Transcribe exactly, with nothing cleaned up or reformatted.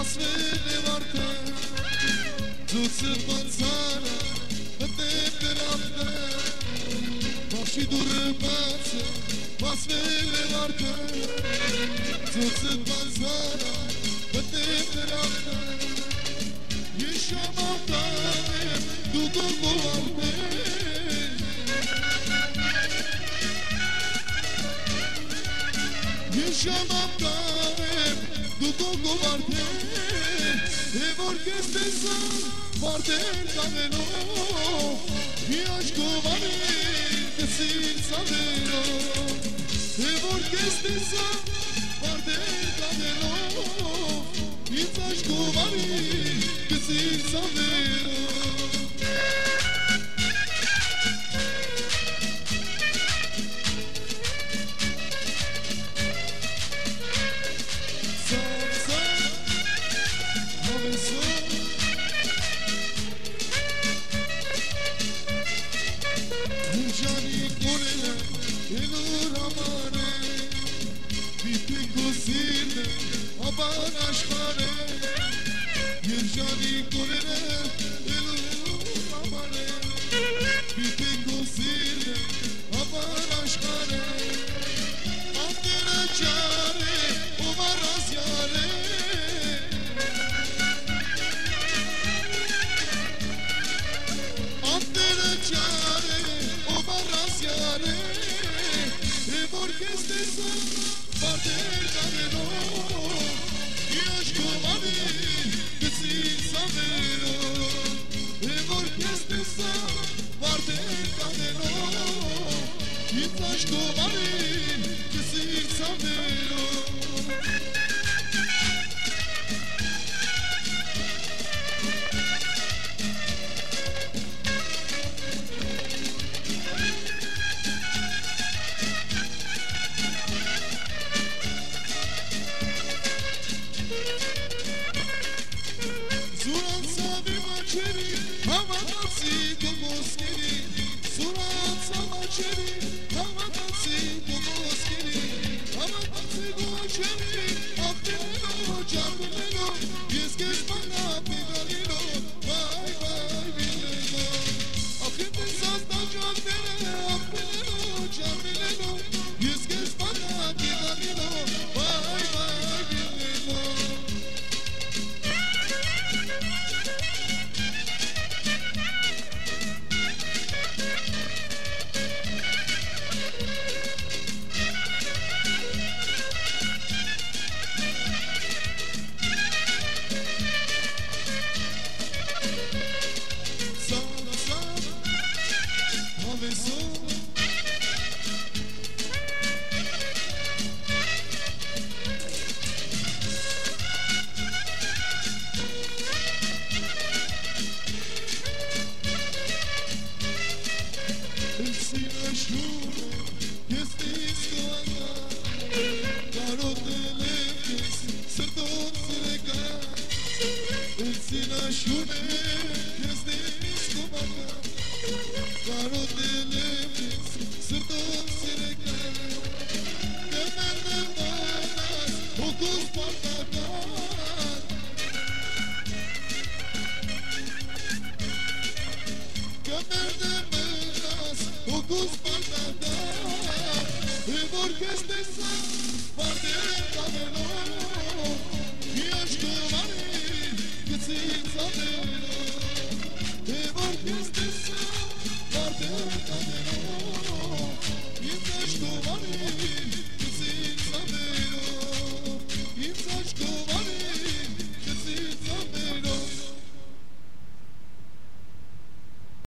svele varte Zuțât manzana Te perapte Ma și durămață Ma svele varte Zuțât manzana Te perapte Ești amantane Du-do covarte Ești amantane Du-do covarte E vorche stessa Parte il cameno E aș covare Che si savero E vorche stessa Parte il cameno E aș covare Che si savero Abanaşmane Yerjani korene Elu amane Bite kusine Abanaşmane Andene çare Umaraz yare Andene çare Umaraz yare E vorkeste sen Parte camino Ești cu mami, că ți-l savero E vorcheste sa, parte cameno Ești cu mami, că ți-l savero E vorcheste sa, parte